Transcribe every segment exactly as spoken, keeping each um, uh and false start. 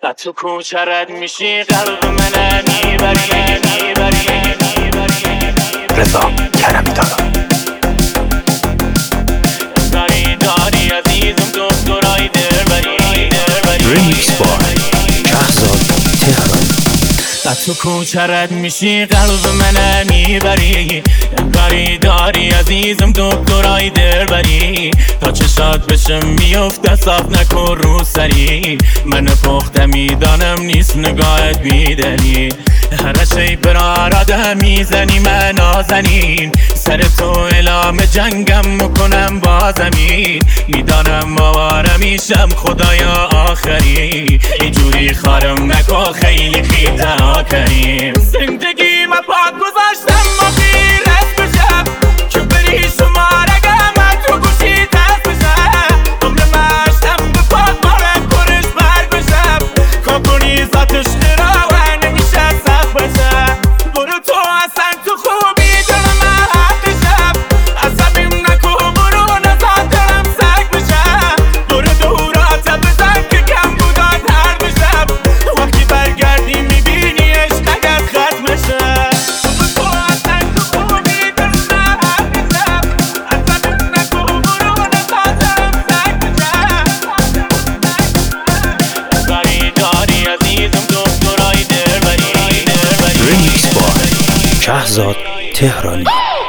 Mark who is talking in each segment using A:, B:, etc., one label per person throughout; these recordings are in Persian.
A: تو کوچرت میشی قلب من میبری میبری
B: رضا کرمی دارا
A: داری داری عزیزم دکترای دربری دربری
B: ریمیکس بای شهرزاد تهرانی
A: تو کوچرت میشی قلب من میبری داری داری عزیزم دکترای دربری تا چشات بشم میفته صاف نکن رو سری من پخته میدانم نیست نگاهت بیدلی هر شی براراده میزنی من نازنین سر تو اعلام جنگم میکنم با زمین میدانم آواره میشم خدایا آخری اینجوری خارم نکن خیلی خیته کریم زندگی ما پاک گذاشتم ما خیرت بشم که بری شماره گمت رو گوشی دست بشم دمره مشتم به پاک مارم کنش بر بشم کابونی ذاتش قرار نمیشه سخت بشم برو تو اصلا تو خوبی دلم حق بشم عصبیم نکو برو نزاد دلم سگ بشم برو دورات بزن که کم بودان هر بشم وقتی برگردی میبینی
B: ریمیکس بای شهرزاد تهرانی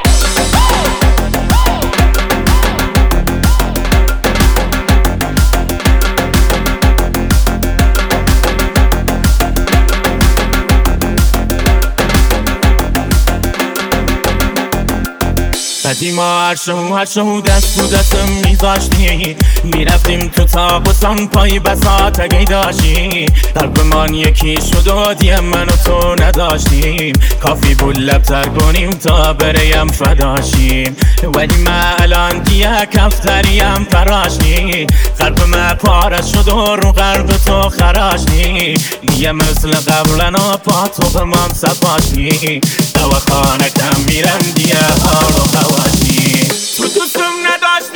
A: قدیما هر شو هر شو دست تو دستم میذاشتی میرفتیم تو تابستان پای بساط اگه داشتی قلب من یکی شد و دیم من و تو نداشتیم کافی بود لبتر کنیم تا بریم فداشیم ولی من الان دیگه کفتریم فراشتی قلب من پاره شد و رو قلب تو خراشتی دیگه مثل قبلنا پا تو به من سپاشتی دواخانه کم میرم دیگه حال و خواشتی تو دوستم نداشت